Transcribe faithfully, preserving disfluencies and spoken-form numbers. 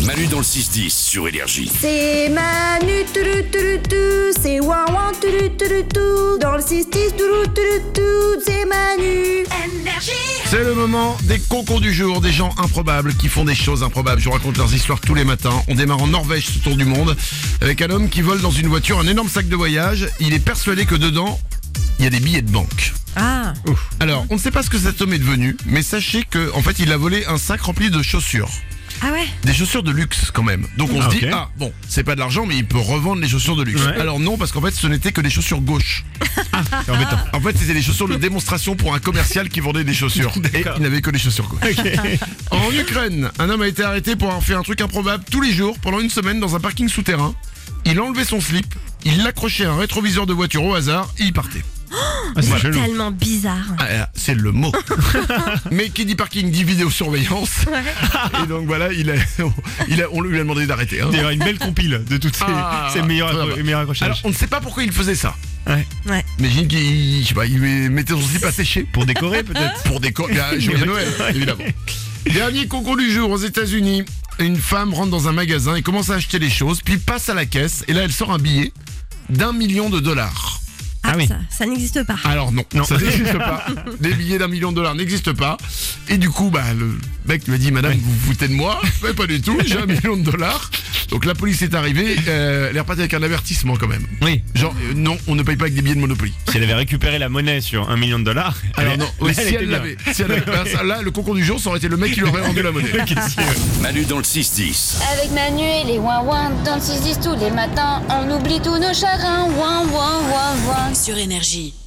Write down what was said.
Manu dans le six dix sur Énergie. C'est Manu, toulou, toulou, tout. C'est Ouin Ouin, toulou, toulou, tout. Dans le six dix, toulou, toulou, tout. C'est Manu. Énergie. C'est le moment des concons du jour, des gens improbables qui font des choses improbables. Je vous raconte leurs histoires tous les matins. On démarre en Norvège, ce tour du monde, avec un homme qui vole dans une voiture un énorme sac de voyage. Il est persuadé que dedans, il y a des billets de banque. Ah. Ouf. Alors, on ne sait pas ce que cet homme est devenu, mais sachez que, en fait, il a volé un sac rempli de chaussures. Ah ouais. Des chaussures de luxe quand même. Donc on Ah, se dit, ok. ah bon, c'est pas de l'argent, mais il peut revendre les chaussures de luxe. Ouais. Alors non, parce qu'en fait, ce n'était que des chaussures gauches. C'est embêtant. En fait, c'était des chaussures de démonstration pour un commercial qui vendait des chaussures. Et il n'avait que des chaussures gauches. En Ukraine, un homme a été arrêté pour avoir fait un truc improbable tous les jours pendant une semaine dans un parking souterrain. Il enlevait son slip, il l'accrochait à un rétroviseur de voiture au hasard et il partait. Ah, c'est Voilà. chelou. Tellement bizarre. Ah, c'est le mot. Mais qui dit parking dit vidéosurveillance. Et donc voilà, il a, il a, on lui a demandé d'arrêter. Hein. Il y aura une belle compile de toutes ces, Ah, ces meilleurs, très accro- bien. meilleurs accrochages. Alors on ne sait pas pourquoi il faisait ça. Ouais. Ouais. Imagine qu'il, je sais pas, il mettait son slip à sécher. Pour décorer peut-être. Pour décorer, ah, joyeux Noël, évidemment. Dernier concours du jour aux États-Unis. Une femme rentre dans un magasin et commence à acheter les choses, puis passe à la caisse et là elle sort un billet d'un million de dollars. Ah, Ah oui. ça, ça n'existe pas. Alors non, Non. ça n'existe pas. Des billets d'un million de dollars n'existent pas. Et du coup, bah le mec lui a dit, madame, vous vous foutez de moi? Mais pas du tout, j'ai un million de dollars. Donc la police est arrivée, euh, elle est repartie avec un avertissement quand même. Oui. Genre, euh, non, on ne paye pas avec des billets de Monopoly. Si elle avait récupéré la monnaie sur un million de dollars. Alors elle- non, oui, là, si elle était elle bien. l'avait, si elle avait, ben, ça, là, le concours du jour, ça aurait été le mec qui lui aurait rendu la monnaie. Qu'est-ce que- Manu dans le six dix. Avec Manu et les ouin ouin dans le six dix tous les matins, on oublie tous nos chagrins, ouin ouin ouin ouin. Sur Énergie.